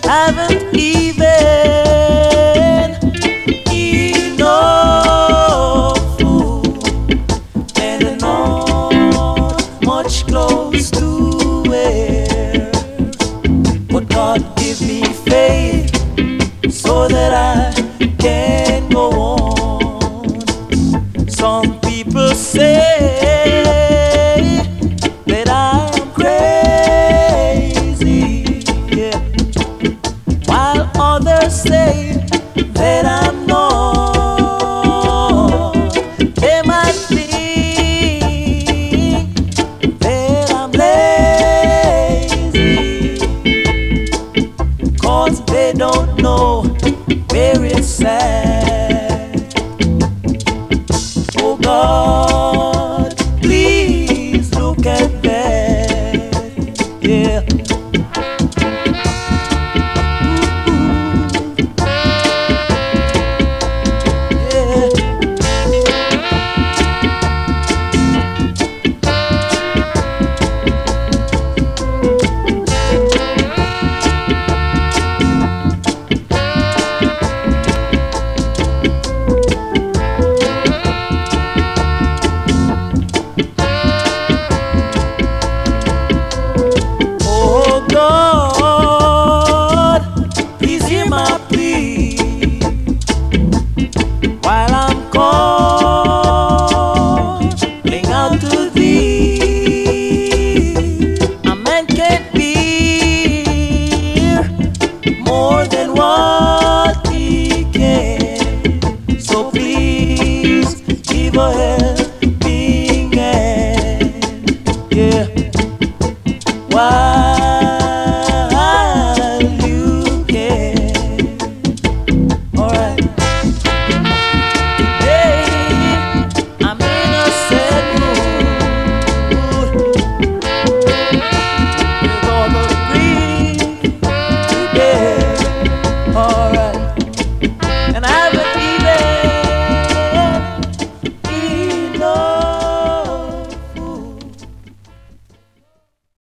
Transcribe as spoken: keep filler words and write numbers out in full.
haven't even enough food, and not much clothes to wear. But God give me faith so that I can go on. Some people say that I am crazy, yeah, while others say that I'm not. They might think that I'm lazy, 'cause they don't know where it's at. Oh God, please look at that, yeah. While I'm calling out to thee, a man can't bear more than one.